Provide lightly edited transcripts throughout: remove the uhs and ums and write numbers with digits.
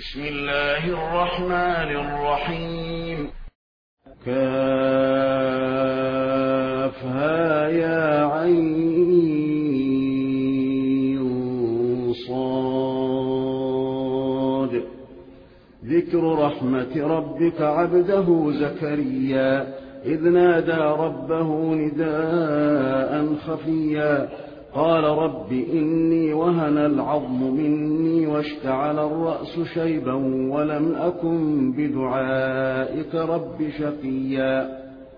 بسم الله الرحمن الرحيم. كافها يا عين صاد. ذكر رحمة ربك عبده زكريا إذ نادى ربه نداء خفيا قال رب إني وهن العظم مني واشتعل الرأس شيبا ولم أكن بدعائك رب شقيا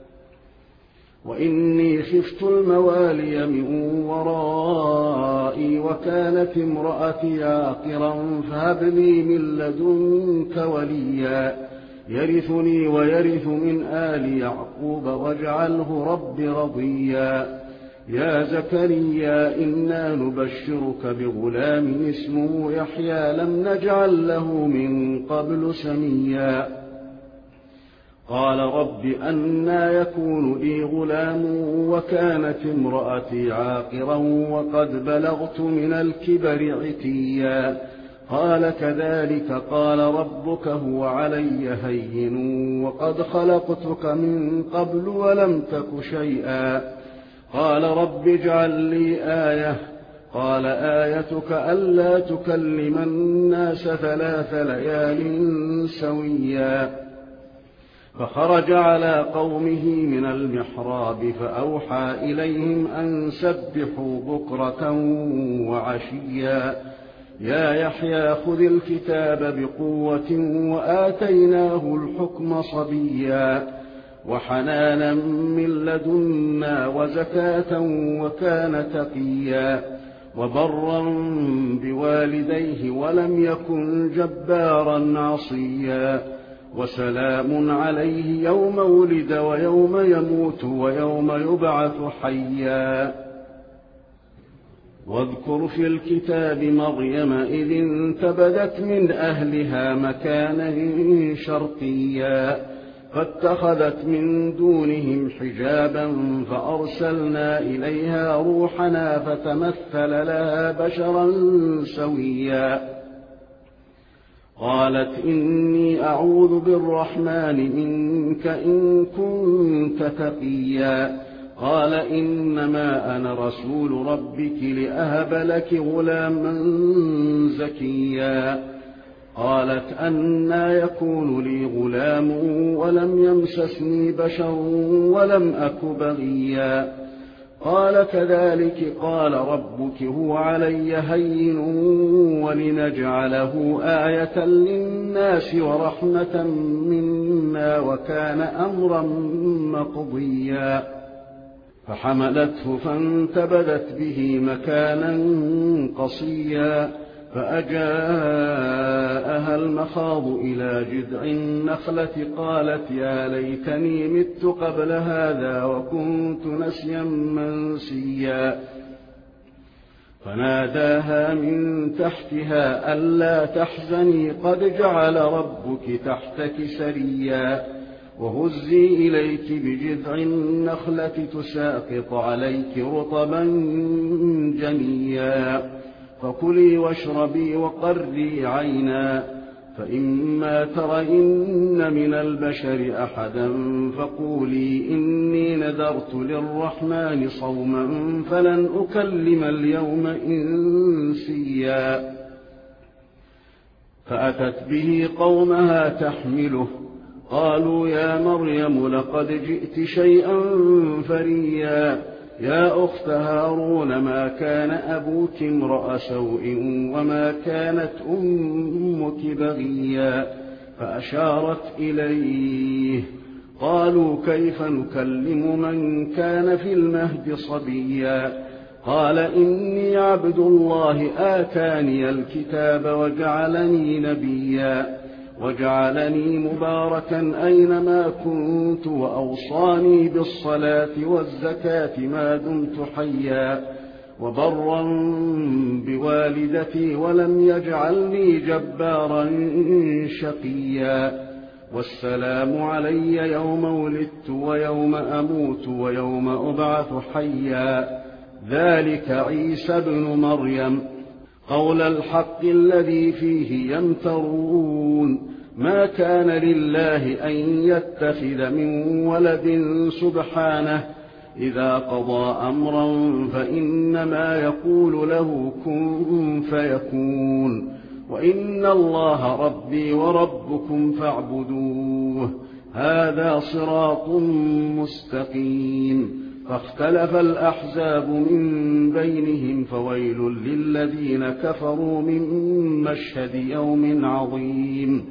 وإني خفت الموالي من ورائي وكانت امرأتي عاقرا فهب لي من لدنك وليا يرثني ويرث من آل يعقوب واجعله رب رضيا يا زكريا إنا نبشرك بغلام اسمه يحيى لم نجعل له من قبل سميا قال رب أنى يكون لي غلام وكانت امرأتي عاقرا وقد بلغت من الكبر عتيا قال كذلك قال ربك هو علي هين وقد خلقتك من قبل ولم تك شيئا قال رب اجعل لي آية قال آيتك ألا تكلم الناس 3 ليال سويا فخرج على قومه من المحراب فأوحى إليهم أن سبحوا بكرة وعشيا يا يحيى خذ الكتاب بقوة وآتيناه الحكم صبيا وحنانا من لدنا وزكاة وكان تقيا وبرا بوالديه ولم يكن جبارا عصيا وسلام عليه يوم ولد ويوم يموت ويوم يبعث حيا واذكر في الكتاب مريم إذ انتبذت من أهلها مكانا شرقيا فاتخذت من دونهم حجابا فأرسلنا إليها روحنا فتمثل لها بشرا سويا قالت إني أعوذ بالرحمن منك إن كنت تقيا قال إنما أنا رسول ربك لأهب لك غلاما زكيا قالت أنى يكون لي غلام ولم يمسسني بشر ولم أك بغيا قال كذلك قال ربك هو علي هين ولنجعله آية للناس ورحمة منا وكان أمرا مقضيا فحملته فانتبذت به مكانا قصيا فأجاءها المخاض إلى جذع النخلة قالت يا ليتني مت قبل هذا وكنت نسيا منسيا فناداها من تحتها ألا تحزني قد جعل ربك تحتك سريا وهزي إليك بجذع النخلة تساقط عليك رطبا جنيا فكلي واشربي وقري عينا فإما ترين من البشر أحدا فقولي إني نذرت للرحمن صوما فلن أكلم اليوم إنسيا فأتت به قومها تحمله قالوا يا مريم لقد جئت شيئا فريا يا أخت هارون ما كان أبوك امرأ سوء وما كانت أمك بغيا فأشارت إليه قالوا كيف نكلم من كان في المهد صبيا قال إني عبد الله آتاني الكتاب وجعلني نبيا وجعلني مباركا أينما كنت وأوصاني بالصلاة والزكاة ما دمت حيا وبرا بوالدتي ولم يجعلني جبارا شقيا والسلام علي يوم ولدت ويوم أموت ويوم أبعث حيا ذلك عيسى ابن مريم قول الحق الذي فيه يمترون ما كان لله أن يتخذ من ولد سبحانه إذا قضى أمرا فإنما يقول له كن فيكون وإن الله ربي وربكم فاعبدوه هذا صراط مستقيم فاختلف الأحزاب من بينهم فويل للذين كفروا من مشهد يوم عظيم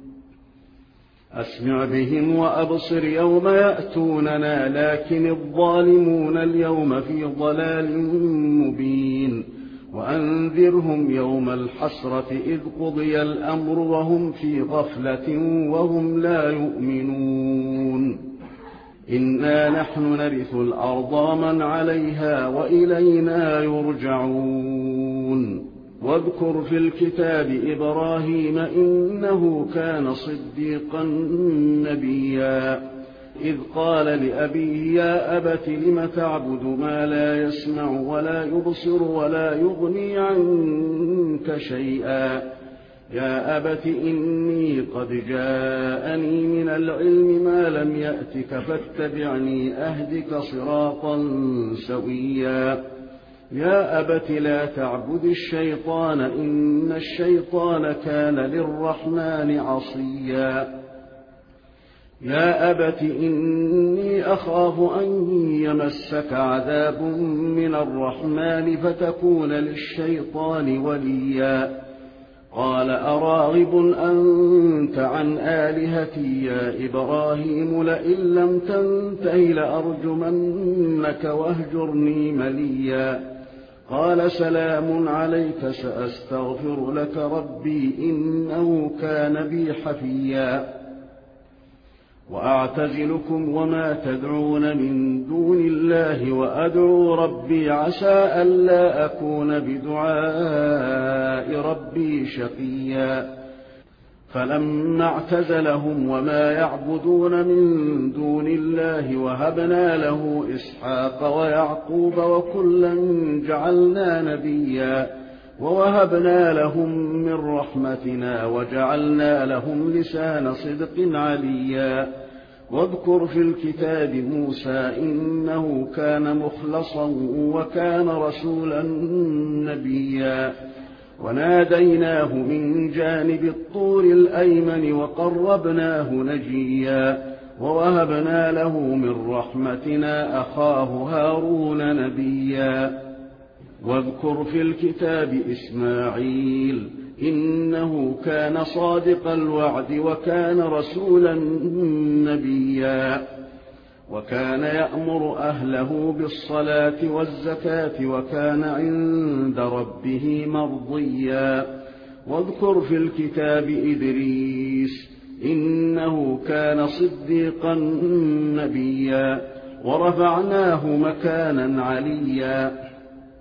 أسمع بهم وأبصر يوم يأتوننا لكن الظالمون اليوم في ضلال مبين وأنذرهم يوم الحسرة إذ قضي الأمر وهم في غفلة وهم لا يؤمنون إنا نحن نرث الأرض ومن عليها وإلينا يرجعون واذكر في الكتاب إبراهيم إنه كان صديقا نبيا إذ قال لأبيه يا أبت لم تعبد ما لا يسمع ولا يبصر ولا يغني عنك شيئا يا أبت إني قد جاءني من العلم ما لم يأتك فاتبعني أهدك صراطا سويا يا أبت لا تعبد الشيطان إن الشيطان كان للرحمن عصيا يا أبت إني أخاف أن يمسك عذاب من الرحمن فتكون للشيطان وليا قال أراغب أنت عن آلهتي يا إبراهيم لئن لم تنته لأرجمنك واهجرني مليا قال سلام عليك سأستغفر لك ربي إنه كان بي حفيا وأعتزلكم وما تدعون من دون الله وأدعو ربي عسى ألا أكون بدعاء ربي شقيا فلما اعتزلهم وما يعبدون من دون الله وهبنا له إسحاق ويعقوب وكلا جعلنا نبيا ووهبنا لهم من رحمتنا وجعلنا لهم لسان صدق عليا واذكر في الكتاب موسى إنه كان مخلصا وكان رسولا نبيا وناديناه من جانب الطور الأيمن وقربناه نجيا ووهبنا له من رحمتنا أخاه هارون نبيا واذكر في الكتاب إسماعيل إنه كان صادق الوعد وكان رسولا نبيا وكان يأمر أهله بالصلاة والزكاة وكان عند ربه مرضيا واذكر في الكتاب إدريس إنه كان صديقا نبيا ورفعناه مكانا عليا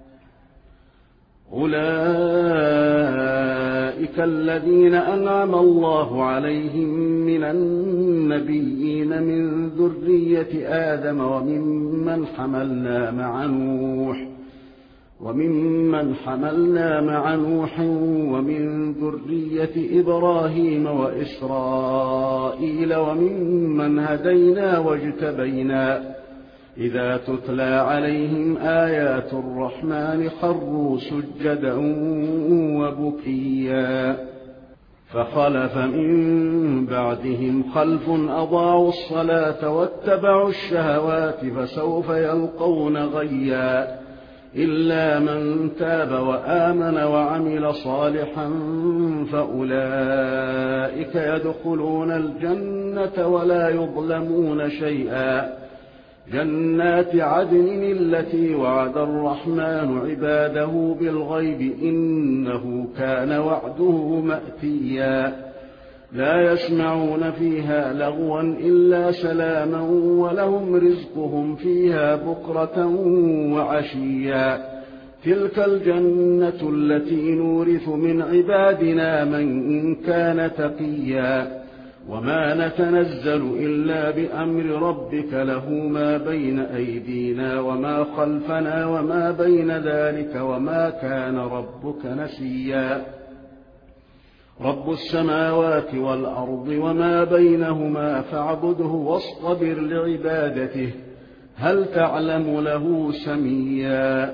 أولئك الذين أنعم الله عليهم من النبيين من ذرية آدم وممن حملنا مع نوح ومن ذرية إبراهيم وإسرائيل وممن هدينا واجتبينا إذا تتلى عليهم آيات الرحمن خروا سجدا وبكيا فخلف من بعدهم خلف أضاعوا الصلاة واتبعوا الشهوات فسوف يلقون غيا إلا من تاب وآمن وعمل صالحا فأولئك يدخلون الجنة ولا يظلمون شيئا جنات عدن التي وعد الرحمن عباده بالغيب إنه كان وعده مأتيا لا يسمعون فيها لغوا إلا سلاما ولهم رزقهم فيها بكرة وعشيا تلك الجنة التي نورث من عبادنا من كان تقيا وما نتنزل إلا بأمر ربك له ما بين أيدينا وما خلفنا وما بين ذلك وما كان ربك نسيا رب السماوات والأرض وما بينهما فاعبده واصطبر لعبادته هل تعلم له سميا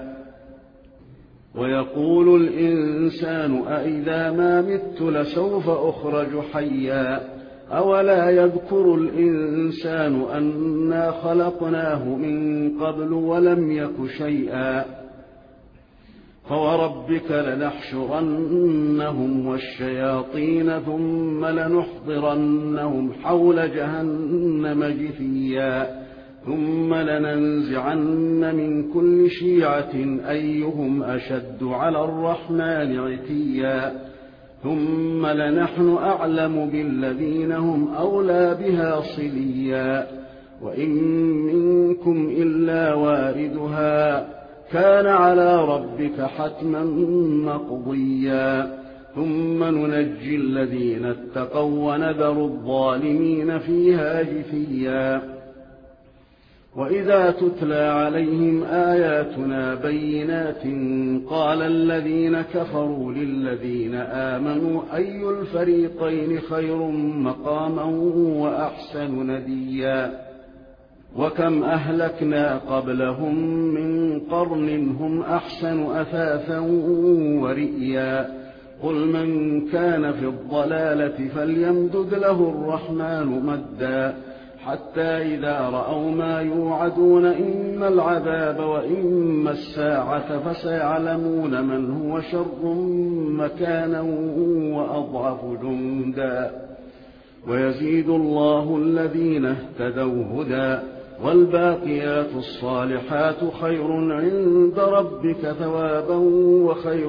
ويقول الإنسان أإذا ما مت لسوف أخرج حيا أولا يذكر الإنسان أنا خلقناه من قبل ولم يك شيئا فوربك لنحشرنهم والشياطين ثم لنحضرنهم حول جهنم جثيا ثم لننزعن من كل شيعة أيهم أشد على الرحمن عتيا ثم لنحن أعلم بالذين هم أولى بها صليا وإن منكم إلا واردها كان على ربك حتما مقضيا ثم ننجي الذين اتقوا ونذر الظالمين فيها جثيا وإذا تتلى عليهم آياتنا بينات قال الذين كفروا للذين آمنوا أي الفريقين خير مقاما وأحسن نديا وكم أهلكنا قبلهم من قرن هم أحسن أثاثا ورئيا قل من كان في الضلالة فليمدد له الرحمن مدا حتى إذا رأوا ما يوعدون إما العذاب وإما الساعة فسيعلمون من هو شر مكانا وأضعف جندا ويزيد الله الذين اهتدوا هدى والباقيات الصالحات خير عند ربك ثوابا وخير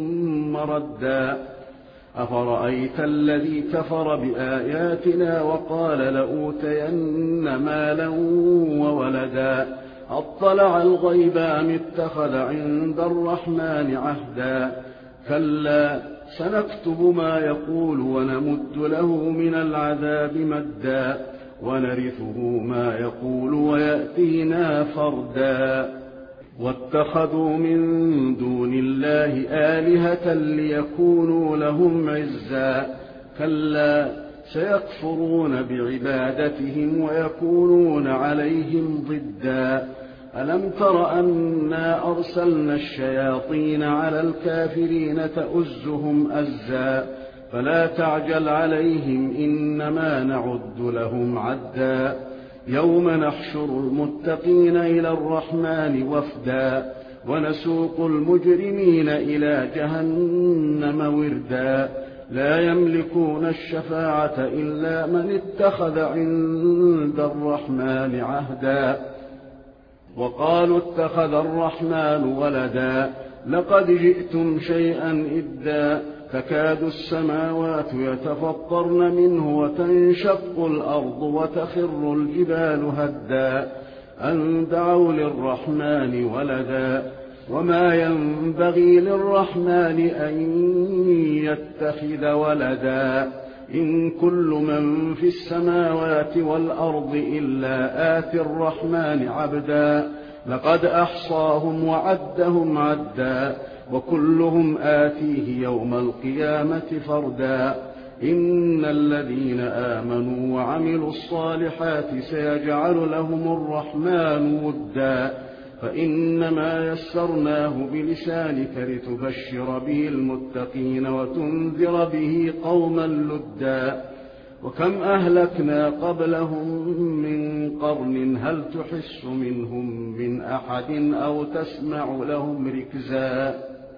مردا أفرأيت الذي كفر بآياتنا وقال لأوتين مالا وولدا أطلع الغيب أم اتخذ عند الرحمن عهدا كلا سنكتب ما يقول ونمد له من العذاب مدا ونرثه ما يقول ويأتينا فردا واتخذوا من دون الله آلهة ليكونوا لهم عزا كلا سيكفرون بعبادتهم ويكونون عليهم ضدا ألم تر أنا أرسلنا الشياطين على الكافرين تؤزهم أزا فلا تعجل عليهم إنما نعد لهم عدا يوم نحشر المتقين إلى الرحمن وفدا ونسوق المجرمين إلى جهنم وردا لا يملكون الشفاعة إلا من اتخذ عند الرحمن عهدا وقالوا اتخذ الرحمن ولدا لقد جئتم شيئا إدا تكاد السماوات يتفطرن منه وتنشق الأرض وتخر الجبال هدا أن دعوا للرحمن ولدا وما ينبغي للرحمن أن يتخذ ولدا إن كل من في السماوات والأرض إلا آتي الرحمن عبدا لقد أحصاهم وعدهم عدا وكلهم آتيه يوم القيامة فردا إن الذين آمنوا وعملوا الصالحات سيجعل لهم الرحمن ودا فإنما يسرناه بلسانك لتبشر به المتقين وتنذر به قوما لدا وكم أهلكنا قبلهم من قرن هل تحس منهم من أحد أو تسمع لهم ركزا